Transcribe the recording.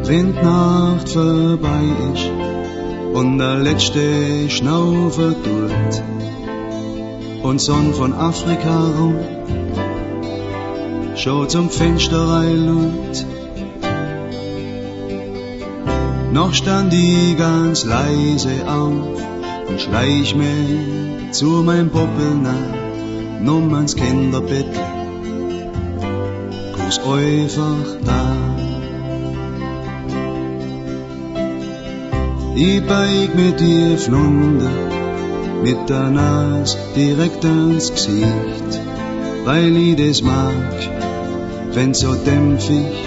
wenn die Nacht vorbei ist und der letzte Schnaufer tut und Sonn von Afrika rum schon zum Fenster reinschaut. Noch stand ich ganz leise auf und schleich mir zu meinem Poppel nah, numm ans Kinderbett, guck's einfach an. Ich beug mir tief runter, mit der Nase direkt ans Gesicht, weil ich das mag, wenn's so dämpfig